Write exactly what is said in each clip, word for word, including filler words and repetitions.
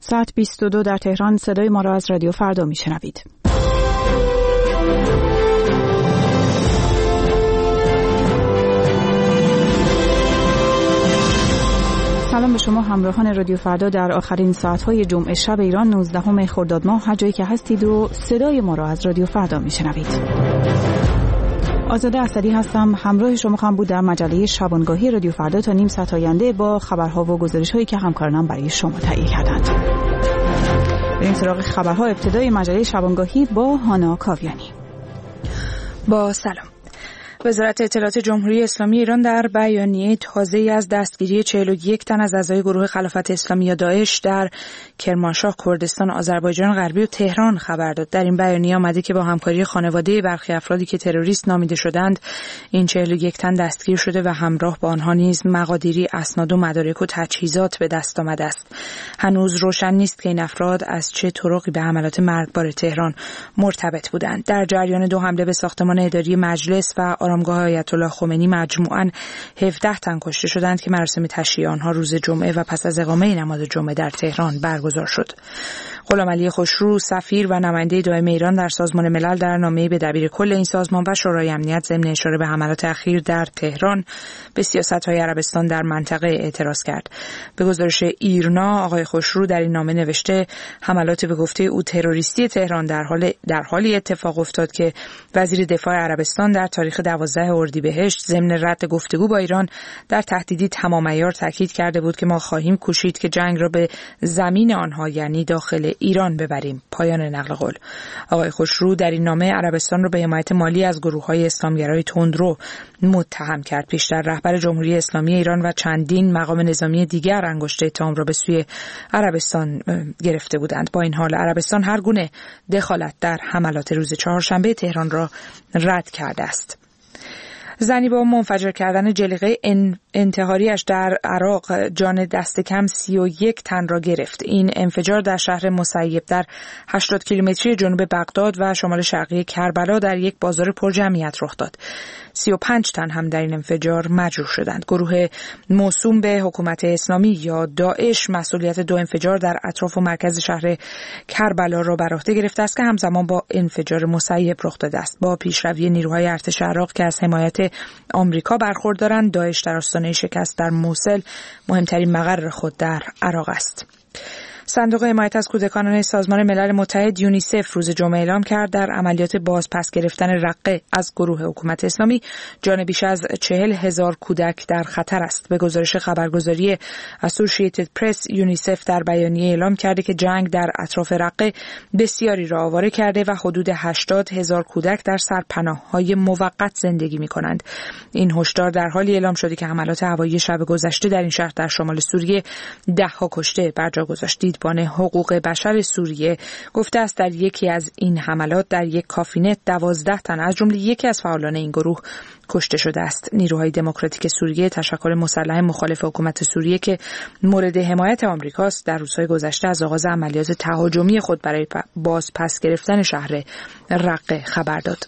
ساعت بیست و دو در تهران. صدای ما را از رادیو فردا میشنوید. سلام به شما همراهان رادیو فردا در آخرین ساعت‌های جمعه شب ایران نوزدهم خرداد ماه، هر جایی که هستید و صدای ما را از رادیو فردا میشنوید. آزاده اسدی هستم، همراه شما خواهم بود در مجله شبانگاهی رادیو فردا تا نیم ساعت آینده با خبرها و گزارش‌هایی که همکارانم برای شما تهیه کردند. بریم سراغ خبرها. ابتدای مجله شبانگاهی با هانا کاویانی. با سلام. وزارت اطلاعات جمهوری اسلامی ایران در بیانیه تازه‌ای از دستگیری چهل و یک تن از اعضای گروه خلافت اسلامی یا داعش در کرمانشاه، کردستان، آذربایجان غربی و تهران خبر داد. در این بیانیه آمده که با همکاری خانواده برخی افرادی که تروریست نامیده شدند، این چهل و یک تن دستگیر شده و همراه با آنها نیز مقادیری، اسناد و مدارک و تجهیزات به دست آمده است. هنوز روشن نیست که این افراد از چه طرقی به حملات مرگبار تهران مرتبط بودند. در جریان دو حمله به ساختمان اداری مجلس و آرامگاه آیت الله خمینی مجموعاً هفده تن کشته شدند که مراسم تشییع آنها روز جمعه و پس از اقامه نماز جمعه در تهران برگزار شد. غلامعلی خوشرو، سفیر و نماینده دائم ایران در سازمان ملل، در نامه‌ای به دبیرکل این سازمان و شورای امنیت ضمن اشاره به حملات اخیر در تهران به سیاست‌های عربستان در منطقه اعتراض کرد. به گزارش ایرنا، آقای خوشرو در این نامه نوشته حملات به گفته او تروریستی تهران در حال در حالی اتفاق افتاد که وزیر دفاع عربستان در تاریخ دوازده اردیبهشت ضمن رد گفتگو با ایران در تهدیدی تمام عیار تاکید کرده بود که ما خواهیم کوشید که جنگ را به زمین آنها یعنی داخل ایران ببریم. پایان نقل قول. آقای خوشرو در این نامه عربستان را به حمایت مالی از گروه‌های اسلامگرای تندرو متهم کرد. پیشتر رهبر جمهوری اسلامی ایران و چندین مقام نظامی دیگر انگشت اتهام را به سوی عربستان گرفته بودند. با این حال عربستان هر گونه دخالت در حملات روز چهارشنبه تهران را رد کرده است. زنی با منفجر کردن جلیقه انتحاریش در عراق جان دست کم سی و یک تن را گرفت. این انفجار در شهر مسیب در هشتاد کیلومتری جنوب بغداد و شمال شرقی کربلا در یک بازار پرجمعیت رخ داد. سی و پنج تن هم در این انفجار مجروح شدند. گروه موسوم به حکومت اسلامی یا داعش مسئولیت دو انفجار در اطراف و مرکز شهر کربلا را بر عهده گرفته است که همزمان با انفجار مسیب رخ داده است. با پیشروی نیروهای ارتش عراق که از حمایت آمریکا برخوردارند، داعش در آستانه شکست در موصل مهمترین مقر خود در عراق است. صندوق حمایت از کودکان سازمان ملل متحد یونیسف روز جمعه اعلام کرد در عملیات بازپس گرفتن رقه از گروه حکومت اسلامی جان بیش از چهل هزار کودک در خطر است. به گزارش خبرگزاری اسوسییتد پرس، یونیسف در بیانیه اعلام کرده که جنگ در اطراف رقه بسیاری را آواره کرده و حدود هشتاد هزار کودک در سرپناه‌های موقت زندگی می‌کنند. این هشدار در حالی اعلام شده که حملات هوایی شب گذشته در این شهر در شمال سوریه ده‌ها کشته بر جا گذاشت. دیدبان حقوق بشر سوریه گفته است در یکی از این حملات در یک کافینت دوازده تن از جمله یکی از فعالان این گروه کشته شده است. نیروهای دموکراتیک سوریه، تشکل مسلح مخالف حکومت سوریه که مورد حمایت آمریکاست، در روزهای گذشته از آغاز عملیات تهاجمی خود برای بازپس گرفتن شهر رقه خبر داد.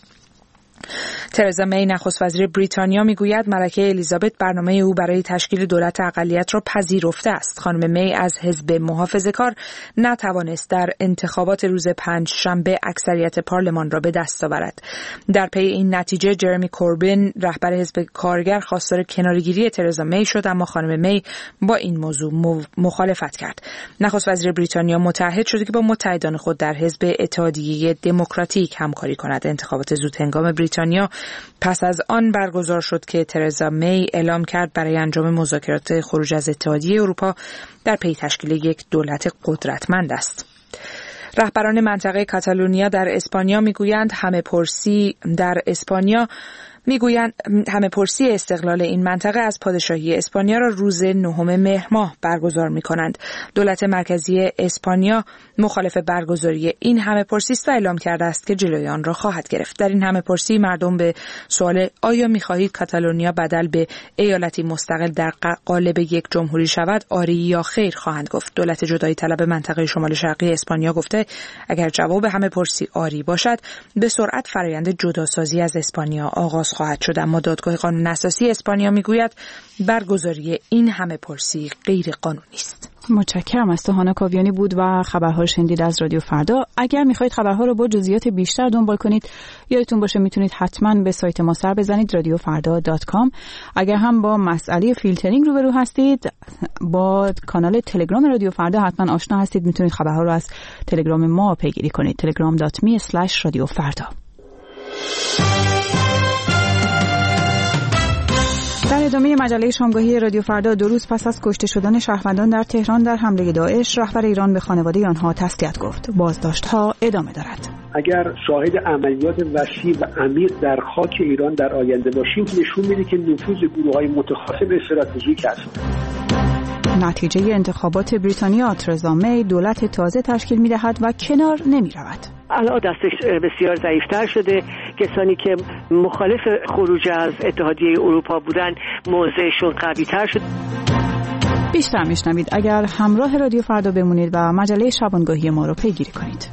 ترزا می، نخست وزیر بریتانیا، میگوید ملکه الیزابت برنامه او برای تشکیل دولت اقلیت را پذیرفته است. خانم می از حزب محافظه‌کار نتوانست در انتخابات روز پنج شنبه اکثریت پارلمان را به دست آورد. در پی این نتیجه جرمی کوربین، رهبر حزب کارگر، خواستار کناره‌گیری ترزا می شد، اما خانم می با این موضوع مخالفت کرد. نخست وزیر بریتانیا متعهد شده که با متحدان خود در حزب اتحادیه دموکراتیک همکاری کند. انتخابات زودهنگام بریتانیا پس از آن برگزار شد که ترزا می اعلام کرد برای انجام مذاکرات خروج از اتحادیه اروپا در پی تشکیل یک دولت قدرتمند است. رهبران منطقه کاتالونیا در اسپانیا میگویند همه پرسی در اسپانیا میگویند همه پرسی استقلال این منطقه از پادشاهی اسپانیا را روز نهم مهر ماه برگزار می‌کنند. دولت مرکزی اسپانیا مخالف برگزاری این همه پرسی است و اعلام کرده است که جلوی آن را خواهد گرفت. در این همه پرسی مردم به سوال آیا می‌خواهید کاتالونیا بدل به ایالتی مستقل در قالب یک جمهوری شود، آری یا خیر خواهند گفت. دولت جدایی طلب منطقه شمال شرقی اسپانیا گفته اگر جواب همه پرسی آری باشد، به سرعت فرآیند جداسازی از اسپانیا آغاز خواهد شد. اما دادگاه قانون اساسی اسپانیا میگوید برگزاری این همه پرسی غیر قانونی است. متشکرم. از سهانا کاویانی بود و خبرها شنیدید از رادیو فردا. اگر میخواید خبرها رو با جزئیات بیشتر دنبال کنید، یادتون باشه میتونید حتما به سایت ما سر بزنید رادیو فردا دات کام. اگر هم با مسئله فیلترینگ روبرو هستید، با کانال تلگرام رادیو فردا حتما آشنا هستید، میتونید خبرها رو از تلگرام ما پیگیری کنید. تلگرام دات می اسلش رادیو فردا. در ادامه مجله شامگاهی رادیو فردا، دو روز پس از کشته شدن شهروندان در تهران در حمله داعش، رهبر ایران به خانواده آنها تسلیت گفت. بازداشت‌ها ادامه دارد. اگر شاهد عملیات وسیع و عمیق در خاک ایران در آینده باشیم، نشون میده که نفوذ گروه‌های متخاصم استراتژیک است. نتیجه انتخابات بریتانیا، ترزا می دولت تازه تشکیل می‌دهد و کنار نمی‌رود. الان دستش بسیار ضعیف‌تر شده. کسانی که مخالف خروج از اتحادیه اروپا بودن، موضعشون قوی‌تر شد. بیشتر میشنوید اگر همراه رادیو فردا بمونید و مجله شبانگاهی ما رو پیگیری کنید.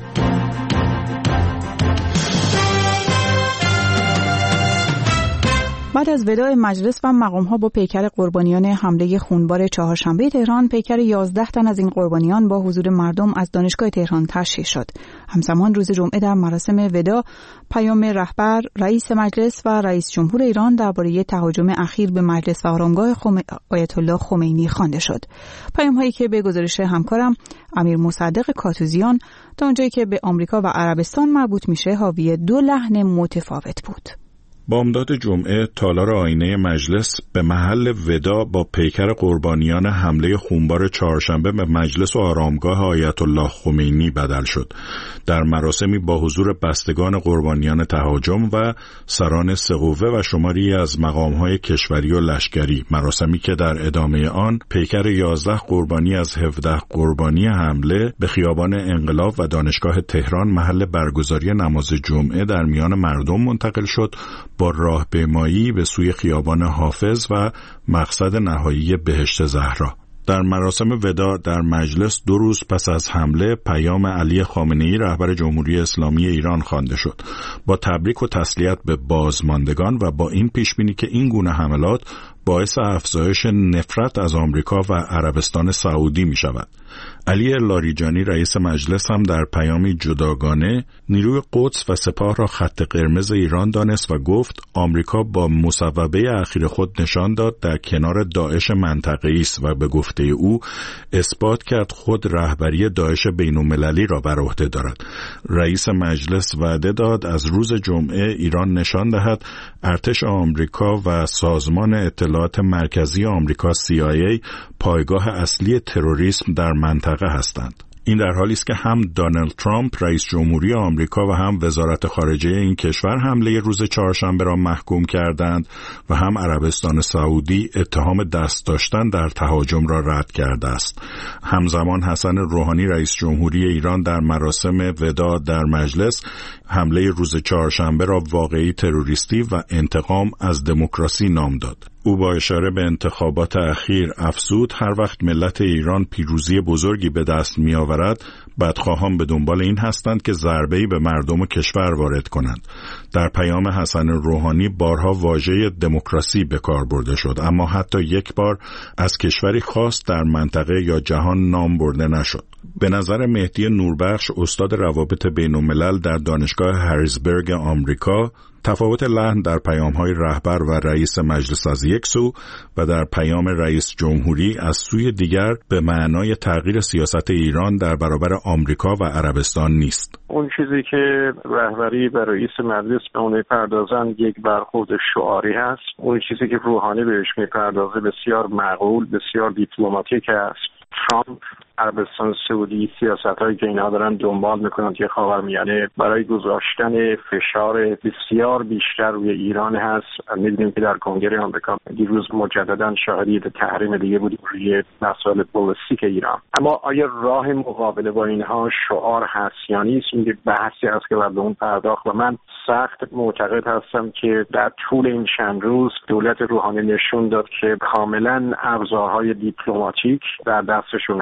بعد از وداع مجلس و مقام‌ها با پیکر قربانیان حمله خونبار چهارشنبه تهران، پیکر یازده تن از این قربانیان با حضور مردم از دانشگاه تهران تشییع شد. همزمان روز جمعه در مراسم وداع، پیام رهبر، رئیس مجلس و رئیس جمهور ایران درباره تهاجم اخیر به مجلس و آرامگاه خم... آیت الله خمینی خوانده شد. پیام‌هایی که به گزارش همکارم امیر مصدق کاتوزیان تا اونجایی که به آمریکا و عربستان مربوط میشه، حاوی دو لحن متفاوت بود. بامداد جمعه، تالار آینه مجلس به محل وداع با پیکر قربانیان حمله خونبار چهارشنبه به مجلس و آرامگاه آیت الله خمینی بدل شد. در مراسمی با حضور بستگان قربانیان تهاجم و سران سقوه و شماری از مقام‌های کشوری و لشکری، مراسمی که در ادامه آن پیکر یازده قربانی از هفده قربانی حمله به خیابان انقلاب و دانشگاه تهران محل برگزاری نماز جمعه در میان مردم منتقل شد، با راهپیمایی به سوی خیابان حافظ و مقصد نهایی بهشت زهرا. در مراسم وداع در مجلس دو روز پس از حمله، پیام علی خامنه‌ای رهبر جمهوری اسلامی ایران خوانده شد، با تبریک و تسلیت به بازماندگان و با این پیشبینی که این گونه حملات باعث افزایش نفرت از آمریکا و عربستان سعودی می شود. علی لاریجانی رئیس مجلس هم در پیامی جداگانه نیروی قدس و سپاه را خط قرمز ایران دانست و گفت آمریکا با مصوبه اخیر خود نشان داد در کنار داعش منطقه‌ای است و به گفته او اثبات کرد خود رهبری داعش بین‌المللی را بر عهده دارد. رئیس مجلس وعده داد از روز جمعه ایران نشان دهد ارتش آمریکا و سازمان اطلاعات مرکزی آمریکا سی آی ای پایگاه اصلی تروریسم در منطقه هستند. این در حالی است که هم دونالد ترامپ رئیس جمهوری آمریکا و هم وزارت خارجه این کشور حمله روز چهارشنبه را محکوم کردند و هم عربستان سعودی اتهام دست داشتن در تهاجم را رد کرده است. همزمان حسن روحانی رئیس جمهوری ایران در مراسم وداع در مجلس حمله روز چهارشنبه را واقعی تروریستی و انتقام از دموکراسی نام داد. او با اشاره به انتخابات اخیر افزود هر وقت ملت ایران پیروزی بزرگی به دست می آورد، بدخواهان به دنبال این هستند که ضربه‌ای به مردم و کشور وارد کنند. در پیام حسن روحانی بارها واژه دموکراسی به کار برده شد، اما حتی یک بار از کشوری خاص در منطقه یا جهان نام برده نشد. به نظر مهدی نوربخش، استاد روابط بین‌الملل در دانشگاه هریزبرگ آمریکا، تفاوت لحن در پیام‌های رهبر و رئیس مجلس از یک سو و در پیام رئیس جمهوری از سوی دیگر به معنای تغییر سیاست ایران در برابر آمریکا و عربستان نیست. اون چیزی که رهبری و رئیس مجلس به اون می‌پردازند یک برخورد شعاری هست. اون چیزی که روحانی بهش می‌پردازه بسیار معقول، بسیار دیپلماتیک است. ترامپ، عربستان سعودی، سیاست‌هایی که اینها دارن دنبال میکنند که خاورمیانه برای گذاشتن فشار بسیار بیشتر روی ایران هست. می‌بینیم که در کنگره آمریکا دیروز مجدداً شاهد تحریم دیگه بودیم روی مسائل بالستیک ایران. اما آیا راه مقابله با اینها شعار هست یا نیست؟ این بحثی است که باید به اون پرداخت و من سخت معتقد هستم که در طول این چند روز دولت روحانی نشون داد که کاملاً ابزارهای دیپلماتیک در دستشون هست.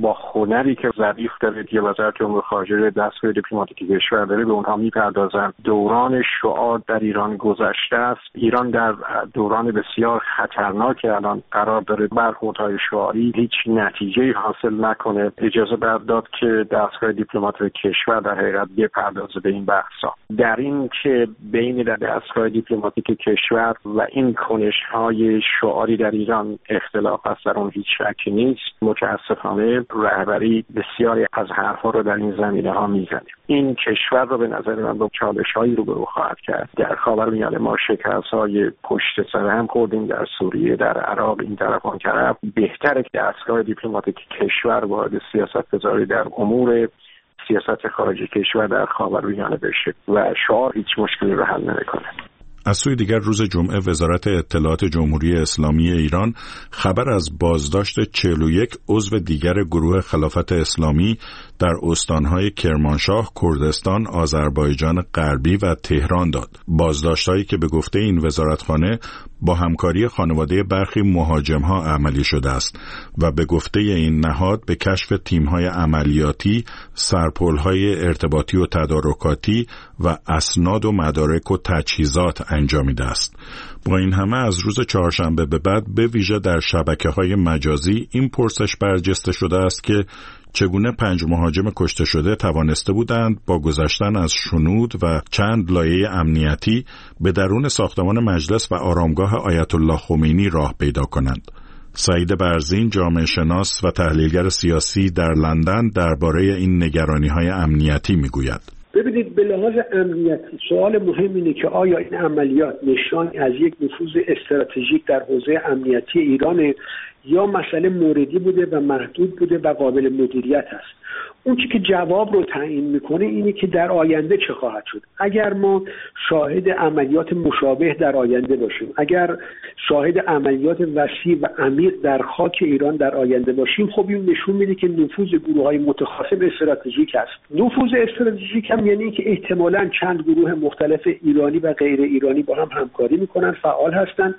با هنری که ظریف داره که وزارت امور خارجه دستگاه دیپلماتیک کشور داره به اونها میپردازن. دوران شعار در ایران گذشته است. ایران در دوران بسیار خطرناک الان قرار داره برخوردهای شعاری هیچ نتیجه حاصل نکنه. اجازه برداد که دستگاه دیپلماتیک کشور در حقیقت بپردازه به این بحثا. در این که بین دستگاه دیپلماتیک کشور و این کنش‌های شعاری در ایران اختلاف است، در اون هیچ شکی نیست. متاسفانه رهبری بسیاری از حرفا رو در این زمینه‌ها میزنه. این کشور رو به نظر من با چالش‌هایی روبرو خواهد کرد. در خاورمیانه ما شکست‌های پشت سر هم خوردیم، در سوریه، در عراق، این طرف آن طرف. بهتره که دستگاه دیپلماتیک کشور وارد سیاست‌گذاری در امور سیاست خارجی کشور در خاورمیانه بشه و شعار هیچ مشکلی رو حل نمی‌کنه. از سوی دیگر روز جمعه وزارت اطلاعات جمهوری اسلامی ایران خبر از بازداشت چهل و یک عضو دیگر گروه خلافت اسلامی در استانهای کرمانشاه، کردستان، آذربایجان غربی و تهران داد. بازداشت‌هایی که به گفته این وزارتخانه با همکاری خانواده برخی مهاجم‌ها عملی شده است و به گفته این نهاد به کشف تیم‌های عملیاتی، سرپل‌های ارتباطی و تدارکاتی و اسناد و مدارک و تجهیزات انجامیده است. با این همه از روز چهارشنبه به بعد به ویژه در شبکه‌های مجازی این پرسش برجسته شده است که چگونه پنج مهاجم کشته شده توانسته بودند با گذشتن از شنود و چند لایه امنیتی به درون ساختمان مجلس و آرامگاه آیت الله خمینی راه پیدا کنند. سعید برزین، جامعه شناس و تحلیلگر سیاسی در لندن درباره این نگرانی‌های امنیتی می‌گوید. ببینید، به لحاظ امنیتی سوال مهم اینه که آیا این عملیات نشانی از یک نفوذ استراتژیک در حوزه امنیتی ایرانه یا مسئله موردی بوده و محدود بوده و قابل مدیریت است. اون چی که جواب رو تعیین میکنه اینه که در آینده چه خواهد شد. اگر ما شاهد عملیات مشابه در آینده باشیم، اگر شاهد عملیات وسیع و عمیق در خاک ایران در آینده باشیم، خب این نشون میده که نفوذ گروه‌های متخاصم استراتژیک است. نفوذ استراتژیک هم یعنی که احتمالاً چند گروه مختلف ایرانی و غیر ایرانی با هم همکاری میکنن، فعال هستند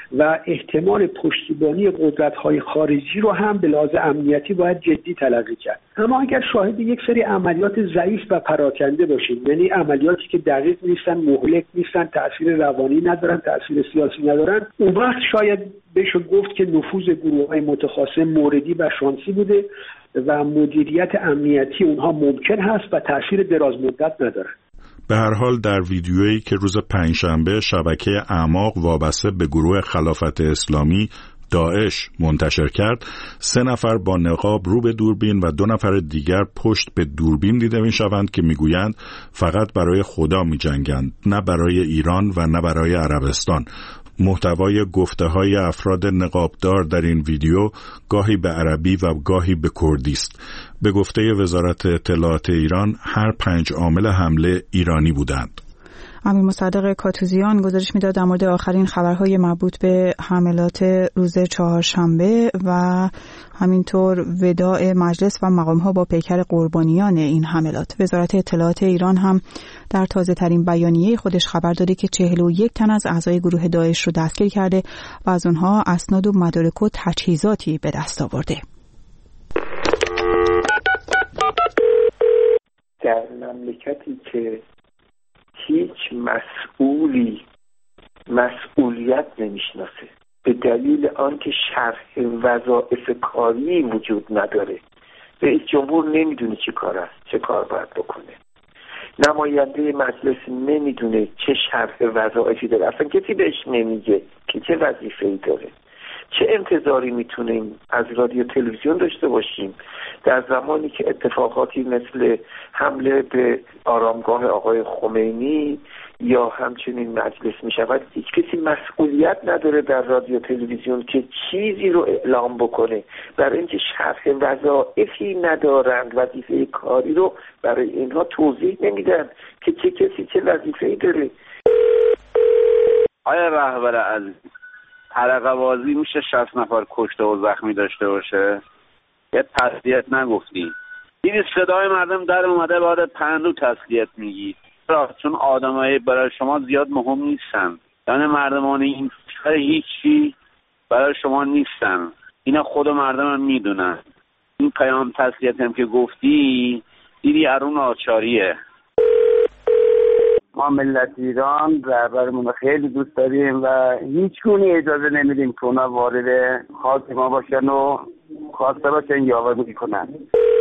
و احتمال پشتیبانی قدرت‌های خارجی رو هم به لحاظ امنیتی باید جدی تلقی کرد. اما اگر شاهد یک سری عملیات ضعیف و پراکنده باشیم، یعنی عملیاتی که دقیق نیستن، مهلک نیستن، تأثیر روانی ندارن، تأثیر سیاسی ندارن، اون وقت شاید بشه گفت که نفوذ گروه‌های متخاصم موردی و شانسی بوده و مدیریت امنیتی اونها ممکن هست و تأثیر دراز مدت ندارن. به هر حال در ویدیویی که روز پنجشنبه شبکه اعماق وابسته به گروه خلافت اسلامی داعش منتشر کرد، سه نفر با نقاب رو به دوربین و دو نفر دیگر پشت به دوربین دیده می شوند که می گویند فقط برای خدا می جنگند، نه برای ایران و نه برای عربستان. محتوای گفته های افراد نقابدار در این ویدیو گاهی به عربی و گاهی به کردی است. به گفته وزارت اطلاعات ایران هر پنج عامل حمله ایرانی بودند. امیر مصدق کاتوزیان گزارش میداد در مورد آخرین خبرهای مربوط به حملات روز چهارشنبه و همینطور وداع مجلس و مقام‌ها با پیکر قربانیان این حملات. وزارت اطلاعات ایران هم در تازه ترین بیانیه خودش خبر داده که چهل و یک تن از اعضای گروه داعش رو دستگیر کرده و از اونها اسناد و مدارک و تجهیزاتی به دست آورده. در مملکتی که هیچ مسئولی مسئولیت نمیشناسه به دلیل آنکه شرح وظایف کاری وجود نداره، رئیس جمهور نمیدونه چه کار است، چه کار باید بکنه، نماینده مجلس نمیدونه چه شرح وظایفی داره، اصلا کسی بهش نمیگه که چه وظیفه‌ای داره. چه انتظاری میتونیم از رادیو تلویزیون داشته باشیم در زمانی که اتفاقاتی مثل حمله به آرامگاه آقای خمینی یا همچنین مجلس میشود؟ هیچ کسی مسئولیت نداره در رادیو تلویزیون که چیزی رو اعلام بکنه، برای اینکه شرح وظایفی ندارند، وظیفه کاری رو برای اینها توضیح نمیدن که چه کسی چه وظیفه‌ای داره. آیا رهبر عزیز حلقه بازی میشه شصت نفر کشته و زخمی داشته باشه؟ یه تسلیت نگفتی. این صدای مردم در اومده بعد پندو تسلیت میگی. چون آدمای برای شما زیاد مهم نیستن، یعنی مردمان این کشور هیچی برای شما نیستن. اینا خود مردم هم میدونن. این پیام تسلیت هم که گفتی دیدی ارون آچاریه. ما ملت ایران رهبرمون خیلی دوست داریم و هیچ گونه اجازه نمیدیم که اونا وارد خاک ما باشن و خواسته باشن یاوه‌گویی کنن.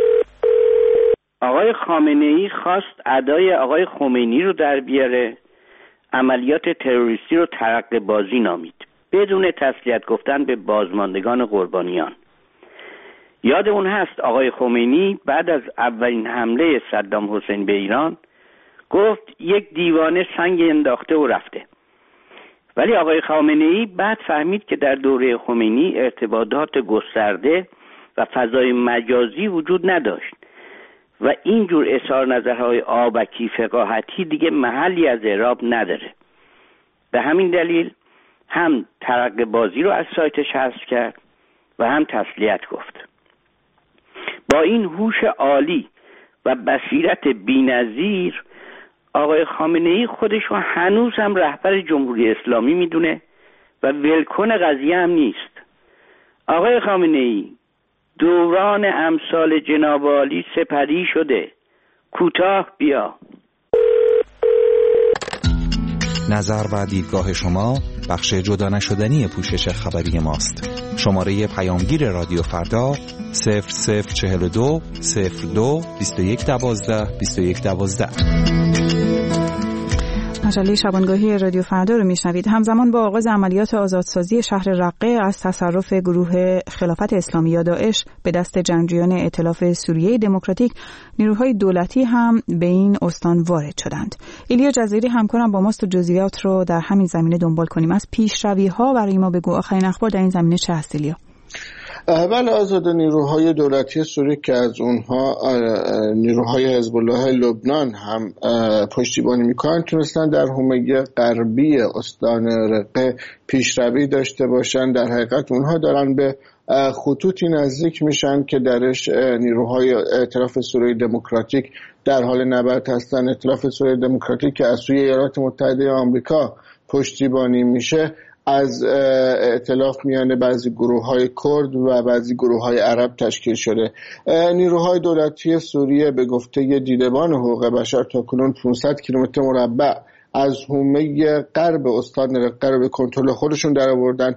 آقای خامنه‌ای خواست ادای آقای خمینی رو در بیاره، عملیات تروریستی رو ترقه بازی نامید بدون تسلیت گفتن به بازماندگان قربانیان. یادمون هست آقای خمینی بعد از اولین حمله صدام حسین به ایران گفت یک دیوانه سنگ انداخته و رفته. ولی آقای خامنه‌ای بعد فهمید که در دوره خمینی ارتباطات گسترده و فضای مجازی وجود نداشت و اینجور اظهار نظرهای آبکی فقاهتی دیگه محلی از اعراب نداره. به همین دلیل هم ترقه بازی رو از سایتش حذف کرد و هم تسلیت گفت. با این هوش عالی و بصیرت بی‌نظیر آقای خامنه‌ای خودش رو هنوز هم رهبر جمهوری اسلامی میدونه و ولکن قضیه هم نیست. آقای خامنه‌ای دوران امثال جناب عالی سپری شده، کوتاه بیا. نظر و دیدگاه شما بخش جدا نشدنی پوشش خبری ماست. شماره پیامگیر رادیو فردا صفر صفر چهل و دو صفر دو بیست و یک دوازده بیست و یک دوازده. مجله شبانگاهی رادیو فردا رو میشنوید. همزمان با آغاز عملیات آزادسازی شهر رقه از تصرف گروه خلافت اسلامی یا داعش به دست جنگجویان ائتلاف سوریه دموکراتیک، نیروهای دولتی هم به این استان وارد شدند. ایلیا جزیری همکارم با ماست و جزئیات رو در همین زمینه دنبال کنیم. از پیشروی‌ها برای ما بگو، آخرین اخبار در این زمینه چه هست ایلیا؟ بله آزاد، نیروهای دولتی سوریه که از اونها نیروهای حزب الله لبنان هم پشتیبانی میکنن تونستن در حومه غربی استان رقه پیشروی داشته باشن. در حقیقت اونها دارن به خطوطی نزدیک میشن که درش نیروهای ائتلاف سوریه دموکراتیک در حال نبرد هستن. ائتلاف سوریه دموکراتیک که از سوی ایالات متحده آمریکا پشتیبانی میشه از ائتلاف میان بعضی گروه‌های کرد و بعضی گروه‌های عرب تشکیل شده. نیروهای دولتی سوریه به گفته دیدبان حقوق بشر تاکنون پانصد کیلومتر مربع از حومه غرب استان رقه رو به کنترل خودشون در آوردن.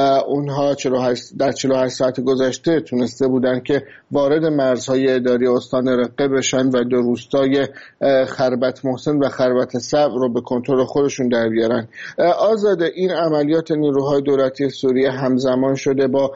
اونها در چهل و هشت ساعت گذشته تونسته بودن که وارد مرزهای اداری استان رقه بشن و دو روستای خربت محسن و خربت صبر رو به کنترل خودشون در بیارن. آزاده، این عملیات نیروهای دولتی سوریه همزمان شده با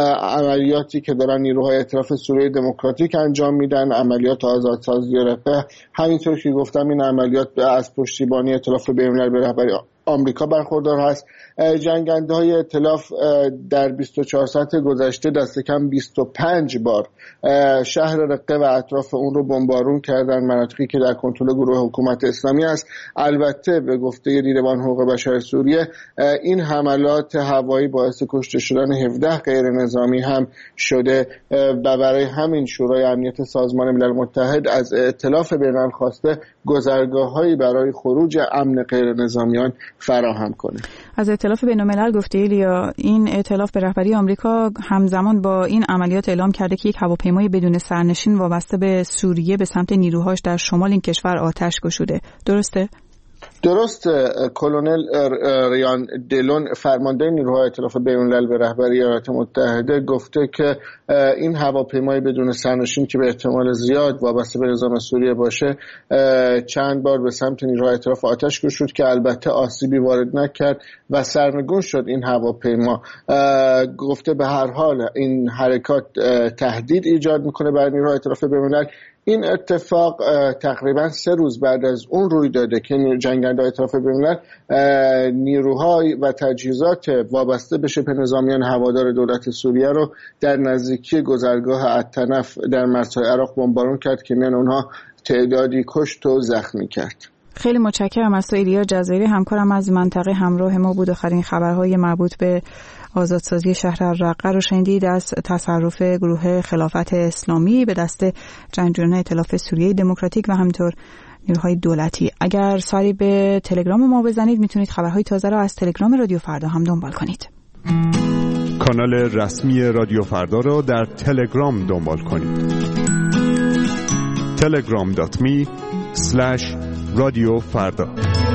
عملیاتی که دارن نیروهای ائتلاف سوریه دموکراتیک انجام میدن، عملیات آزادسازی رقه. همینطور که گفتم این عملیات از پشتیبانی ائتلاف بین‌الملل به رهبری آمریکا برخوردار هست. جنگنده های ائتلاف در بیست و چهار ساعت گذشته دست کم بیست و پنج بار شهر رقه و اطراف اون رو بمبارون کردن، مناطقی که در کنترل گروه حکومت اسلامی است. البته به گفته دیدبان حقوق بشر سوریه این حملات هوایی باعث کشته شدن هفده غیر نظامی هم شده و برای همین شورای امنیت سازمان ملل متحد از ائتلاف بین‌الملل خواسته گذرگاه‌هایی برای خروج امن غیر نظامیان فراهم کنه. از ائتلاف بین‌الملل گفته ایلیا، این ائتلاف به رهبری آمریکا همزمان با این عملیات اعلام کرده که یک هواپیمای بدون سرنشین وابسته به سوریه به سمت نیروهاش در شمال این کشور آتش گشوده. درسته؟ درست. کلونل ریان دلون فرمانده نیروهای ائتلاف بین‌الملل به رهبری ایالات متحده گفته که این هواپیمای بدون سرنشین که به احتمال زیاد وابسته به نظام سوریه باشه چند بار به سمت نیروهای ائتلاف آتش گشود که البته آسیبی وارد نکرد و سرنگون شد این هواپیما. گفته به هر حال این حرکات تهدید ایجاد میکنه برای نیروهای ائتلاف بین‌الملل. این اتفاق تقریبا سه روز بعد از اون روی داده که جنگنده ائتلاف بین‌الملل نیروهای و تجهیزات وابسته به شبه نظامیان هوادار دولت سوریه رو در نزدیکی گذرگاه الطنف در مرزهای عراق بمبارون کرد که میان اونها تعدادی کشت و زخمی کرد. خیلی متشکرم از تو ایلیا جزیری، همکارم از منطقه همراه ما بود. آخرین خبرهای مربوط به آزادسازی شهر رقه رو شنیدید از تصرف گروه خلافت اسلامی به دست جنگجویان ائتلاف سوریه دموکراتیک و همینطور نیروهای دولتی. اگر سری به تلگرام ما بزنید میتونید خبرهای تازه رو از تلگرام رادیو فردا هم دنبال کنید. کانال رسمی رادیو فردا را در تلگرام دنبال کنید. تلگرام دات می اسلش رادیو فردا.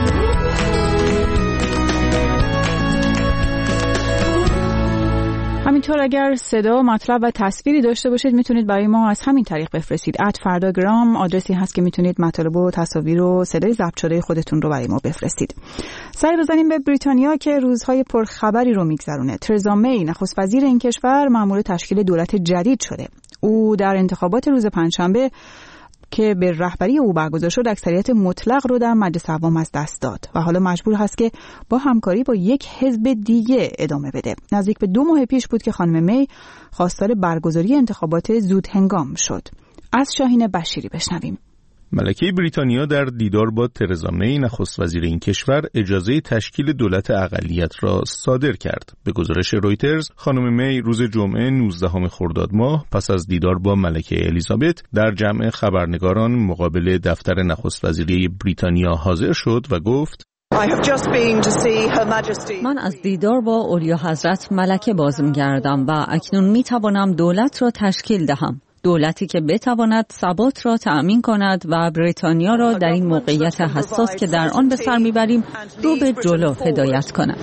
همینطور اگر صدا، مطلب و تصویری داشته باشید میتونید برای ما از همین طریق بفرستید. ات فرداگرام آدرسی هست که میتونید مطالب و تصاویر و صدای ضبط شده خودتون رو برای ما بفرستید. سعی بزنیم به بریتانیا که روزهای پرخبری رو میگذرونه. ترزا می نخست وزیر این کشور مأمور تشکیل دولت جدید شده. او در انتخابات روز پنجشنبه که به رهبری او برگزار شد اکثریت مطلق رو در مجلس عوام از دست داد و حالا مجبور هست که با همکاری با یک حزب دیگه ادامه بده. نزدیک به دو ماه پیش بود که خانم می خواستار برگزاری انتخابات زود هنگام شد. از شاهین بشیری بشنویم. ملکه بریتانیا در دیدار با ترزا می نخست وزیر این کشور اجازه تشکیل دولت اقلیت را صادر کرد. به گزارش رویترز، خانم می روز جمعه نوزدهم خرداد ماه پس از دیدار با ملکه الیزابت در جمع خبرنگاران مقابل دفتر نخست وزیری بریتانیا حاضر شد و گفت: من از دیدار با اولیا حضرت ملکه باز می‌گردم و اکنون می‌توانم دولت را تشکیل دهم. دولتی که بتواند ثبات را تأمین کند و بریتانیا را در این موقعیت حساس که در آن به سر میبریم رو به جلو هدایت کند.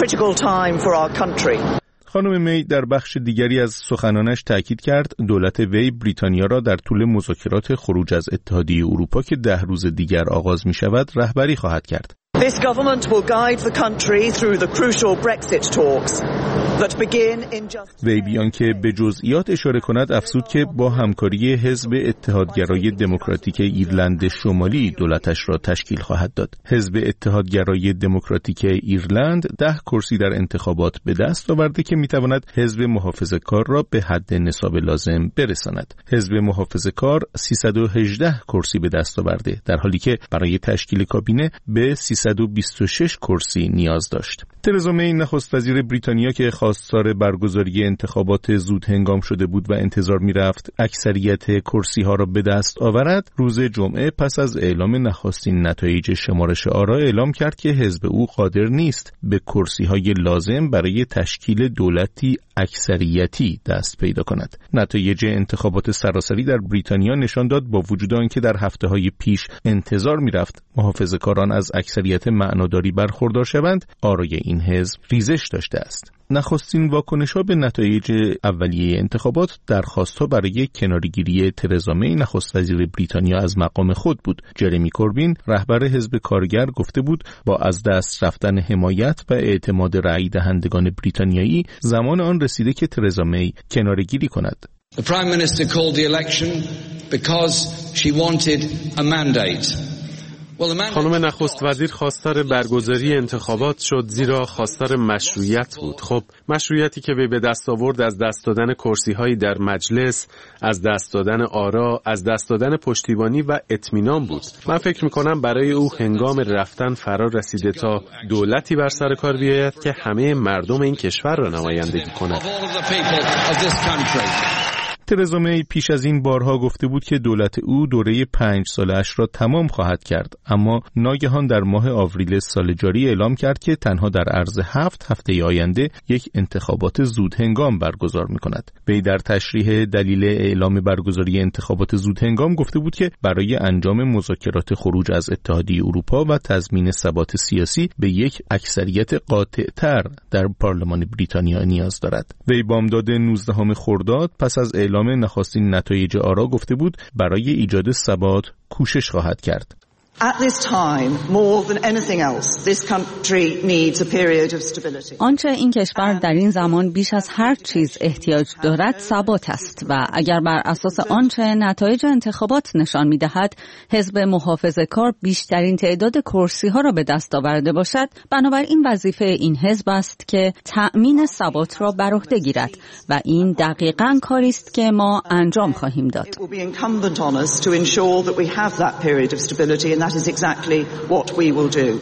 خانم می در بخش دیگری از سخنانش تاکید کرد دولت وی بریتانیا را در طول مذاکرات خروج از اتحادیه اروپا که ده روز دیگر آغاز می شود رهبری خواهد کرد. This government will guide the country through the crucial Brexit talks that begin in just وی بیان که به جزئیات اشاره کند افزود که با همکاری حزب اتحادگرای دموکراتیک ایرلند شمالی دولتش را تشکیل خواهد داد. حزب اتحادگرای دموکراتیک ایرلند ده کرسی در انتخابات به دست آورده که میتواند حزب محافظه‌کار را به حد نصاب لازم برساند. حزب محافظه‌کار سیصد و هجده کرسی به دست آورده در حالی که برای تشکیل کابینه به سیصد و بیست و شش کرسی نیاز داشت. ترزا می نخست وزیر بریتانیا که خواستار برگزاری انتخابات زود هنگام شده بود و انتظار می‌رفت اکثریت کرسی ها را به دست آورد، روز جمعه پس از اعلام نخستین نتایج شمارش آرا اعلام کرد که حزب او قادر نیست به کرسی های لازم برای تشکیل دولتی اکثریتی دست پیدا کند. نتایج انتخابات سراسری در بریتانیا نشان داد با وجود آنکه در هفته‌های پیش انتظار می‌رفت محافظه‌کاران از اکثریت معناداری برخوردار شوند، آرای این حزب ریزش داشته است. نخستین واکنش‌ها به نتایج اولیه انتخابات درخواست‌ها برای کناره‌گیری ترزا می نخست وزیر بریتانیا از مقام خود بود. جرمی کوربین رهبر حزب کارگر گفته بود با از دست رفتن حمایت و اعتماد رأی دهندگان بریتانیایی زمان آن رسیده که ترزا می کناره‌گیری کند. The Prime Minister called the election because she wanted a mandate. خانم نخست وزیر خواستار برگزاری انتخابات شد زیرا خواستار مشروعیت بود. خب مشروعیتی که وی به دست آورد از دست دادن کرسی‌هایی در مجلس، از دست دادن آرا، از دست دادن پشتیبانی و اطمینان بود. من فکر می‌کنم برای او هنگام رفتن فرا رسیده تا دولتی بر سر کار بیاید که همه مردم این کشور را نمایندگی کند. ترزا می پیش از این بارها گفته بود که دولت او دوره پنج سالش را تمام خواهد کرد، اما ناگهان در ماه آوریل سال جاری اعلام کرد که تنها در عرض هفت هفته آینده یک انتخابات زود هنگام برگزار می کند. وی در تشریح دلیل اعلام برگزاری انتخابات زود هنگام گفته بود که برای انجام مذاکرات خروج از اتحادیه اروپا و تضمین ثبات سیاسی به یک اکثریت قاطع‌تر در پارلمان بریتانیا نیاز دارد. وی بامداد نوزدهم خرداد پس از اعلام نخستین نتایج آرا گفته بود برای ایجاد ثبات کوشش خواهد کرد. At this time, more than anything else, this country needs a period of stability. آنچه این کشور در این زمان بیش از هر چیز احتیاج دارد ثبات است و اگر بر اساس آنچه نتایج انتخابات نشان می‌دهد حزب محافظه‌کار بیشترین تعداد کرسی‌ها را به دست آورده باشد، بنابراین وظیفه این حزب است که تأمین ثبات را بر عهده گیرد و این دقیقاً کاری است که ما انجام خواهیم داد. That is exactly what we will do.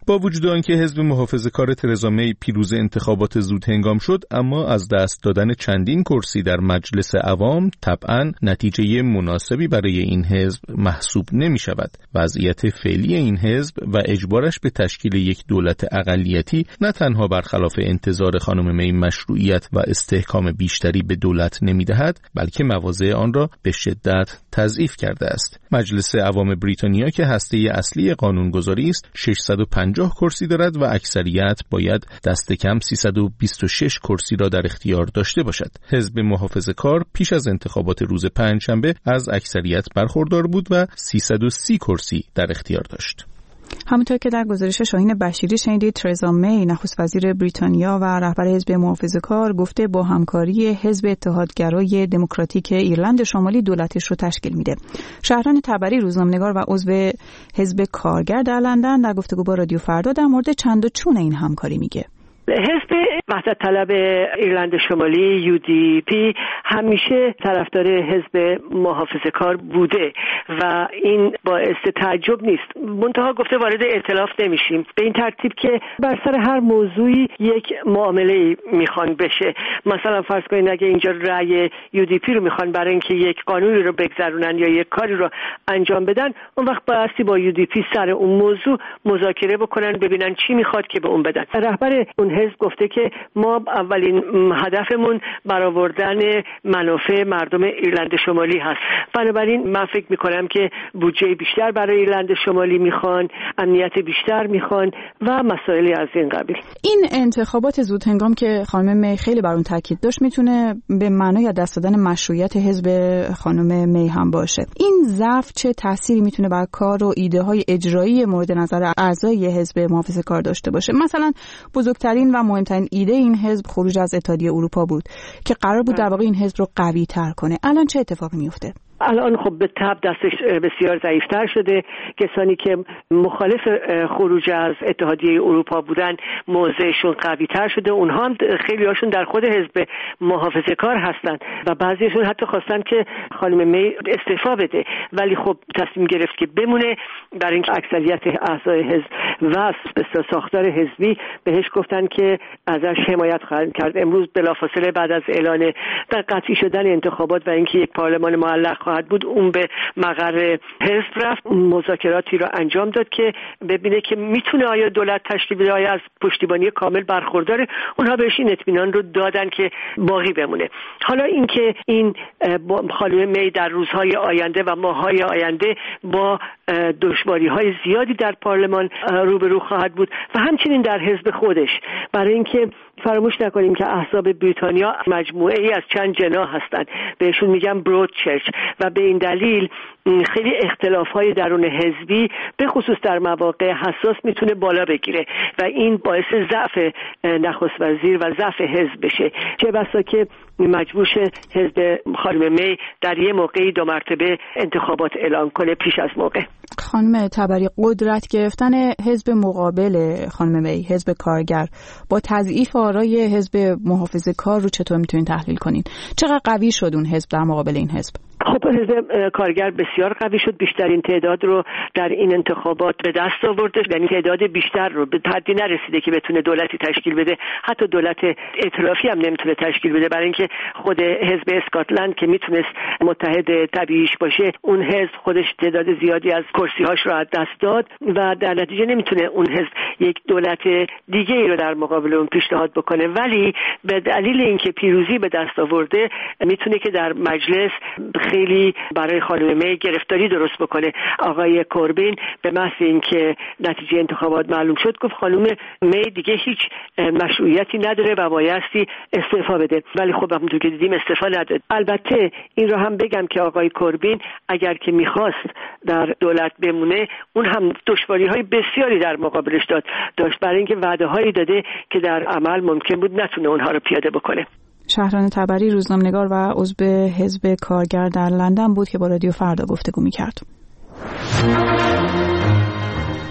با وجود آنکه حزب محافظه‌کار ترزا می پیروز انتخابات زود هنگام شد، اما از دست دادن چندین کرسی در مجلس عوام طبعاً نتیجه مناسبی برای این حزب محسوب نمی شود. وضعیت فعلی این حزب و اجبارش به تشکیل یک دولت اقلیتی نه تنها برخلاف انتظار خانم می مشروعیت و استحکام بیشتری به دولت نمی دهد، بلکه مواضع آن را به شدت تضعیف کرده است. مجلس عوام بریتانیا که هسته اصلی قانونگذاری است، ششصد و پنجاه کرسی دارد و اکثریت باید دست کم سیصد و بیست و شش کرسی را در اختیار داشته باشد. حزب محافظه‌کار پیش از انتخابات روز پنجشنبه از اکثریت برخوردار بود و سیصد و سی کرسی در اختیار داشت. همونطور که در گزارش شاهین بشیری شنیدید، ترزا می نخست وزیر بریتانیا و رهبر حزب محافظه‌کار گفته با همکاری حزب اتحادگرای دموکراتیک ایرلند شمالی دولتش رو تشکیل میده. شهران تبری روزنامه‌نگار و عضو حزب کارگر در لندن در گفتگو با رادیو فردا در مورد چند و چون این همکاری میگه. حزب وحدت طلب ایرلند شمالی یو دی پی همیشه طرفدار حزب محافظه‌کار بوده و این باعث تعجب نیست. منتها گفته وارد ائتلاف نمیشیم، به این ترتیب که بر سر هر موضوعی یک معامله میخوان بشه. مثلا فرض کنید اگه اینجا رأی یو دی پی رو میخوان برای اینکه یک قانونی رو بگذرونن یا یک کاری رو انجام بدن، اون وقت بایستی با یو دی پی سر اون موضوع مذاکره بکنن، ببینن چی میخواد که به اون بدن. رهبر اون حزب گفته که ما اولین هدفمون برآوردن منافع مردم ایرلند شمالی هست. بنابراین من فکر میکنم که بودجه بیشتر برای ایرلند شمالی میخوان، امنیت بیشتر میخوان و مسائلی از این قبیل. این انتخابات زود هنگام که خانم می خیلی بر اون تاکید داشت میتونه به معنای دست دادن مشروعیت حزب خانم می هم باشه. این ضعف چه تأثیری میتونه بر کار و ایده های اجرایی مورد نظر اعضای حزب محافظه‌کار داشته باشه؟ مثلا بزرگترین و مهمترین ایده این حزب خروج از اتحادیه اروپا بود که قرار بود در واقع این حزب رو قوی تر کنه. الان چه اتفاقی میفته؟ الان خب به تبع دستش بسیار ضعیفتر شده. کسانی که مخالف خروج از اتحادیه اروپا بودن موضعشون قوی تر شده. اونها هم خیلی هاشون در خود حزب محافظه‌کار هستن و بعضیشون حتی خواستن که خانم می استعفا بده، ولی خب تصمیم گرفت که بمونه. برای اینکه اکثریت اعضای حزب و به ساختار حزبی بهش گفتن که ازش حمایت خواهند کرد. امروز بلافاصله بعد از اعلان قطعی شدن انتخابات و اینکه یک پارلمان معلق خواهد بود، اون به مقر حزب رفت، مذاکراتی رو انجام داد که ببینه که میتونه آیا دولت تشکیل بده، آیا از پشتیبانی کامل برخورداره. اونها بهش این اطمینان رو دادن که باقی بمونه. حالا اینکه این خانم می در روزهای آینده و ماههای آینده با دشواری‌های زیادی در پارلمان روبرو خواهد بود و همچنین در حزب خودش، برای اینکه فراموش نکنیم که احزاب بریتانیا مجموعه ای از چند جناح هستند، بهشون میگن برود چرچ و به این دلیل خیلی اختلاف‌های درون حزبی به خصوص در مواقع حساس میتونه بالا بگیره و این باعث ضعف نخست وزیر و ضعف حزب بشه، چه بسا که مجبور شه حزب خانم می در یه موقعی دو مرتبه انتخابات اعلان کنه پیش از موقع. خانم تبری، قدرت گرفتن حزب مقابل خانم می، حزب کارگر، با تضعیف آرای حزب محافظه‌کار رو چطور میتونین تحلیل کنین؟ چقدر قوی شد اون حزب در مقابل این حزب؟ خب حزب کارگر بسیار قوی شد، بیشترین تعداد رو در این انتخابات به دست آورده، یعنی تعداد بیشتر رو به حدی نرسیده که بتونه دولتی تشکیل بده. حتی دولت ائتلافی هم نمیتونه تشکیل بده، برای اینکه خود حزب اسکاتلند که میتونست متحد طبیعیش باشه، اون حزب خودش تعداد زیادی از کرسی‌هاش رو از دست داد و در نتیجه نمیتونه اون حزب یک دولت دیگه ای رو در مقابل اون پیشنهاد بکنه. ولی به دلیل اینکه پیروزی به دست آورده، میتونه که در مجلس خیلی برای خانم می گرفتاری درست بکنه. آقای کوربین به محض اینکه نتیجه انتخابات معلوم شد گفت خانم می دیگه هیچ مشروعیتی نداره و بایستی استعفا بده، ولی خب همونطور که دیدیم استعفا نداد. البته این رو هم بگم که آقای کوربین اگر که میخواست در دولت بمونه، اون هم دشواری‌های بسیاری در مقابلش داد داشت برای اینکه وعده‌هایی داده که در عمل ممکن بود نتونه اونها رو پیاده بکنه. شهران تبری، روزنامه‌نگار و عضو حزب کارگر در لندن بود که با رادیو فردا گفتگو می‌کرد.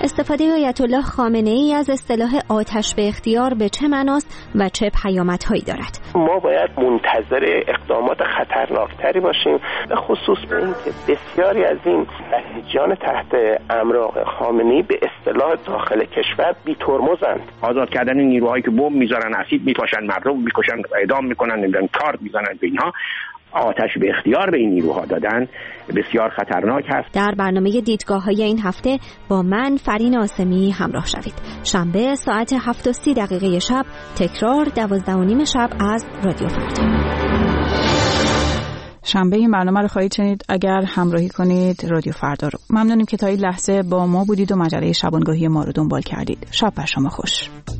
استفاده آیت الله خامنه ای از اصطلاح آتش به اختیار به چه معناست و چه پیامدهایی دارد؟ ما باید منتظر اقدامات خطرناکتری باشیم، به خصوص به اینکه بسیاری از این بسیجان تحت امراق خامنه‌ای به اصطلاح داخل کشور بی ترمزند. آزاد کردن نیروهایی که بمب میذارن، اسید میپاشن، مردم میکشن، اعدام میکنن، نمیدونن کارت میزنن به اینها، آتش به اختیار به این نیروها دادن بسیار خطرناک هست. در برنامه دیدگاه‌های این هفته با من فرین آسمی همراه شوید. شنبه ساعت هفت و سی دقیقه شب، تکرار دوازده و نیم شب از رادیو فردا. شنبه این برنامه رو خواهید شنید اگر همراهی کنید رادیو فردا رو. ممنونیم که تا این لحظه با ما بودید و مجله شبانگاهی ما رو دنبال کردید. شب بر شما خوش.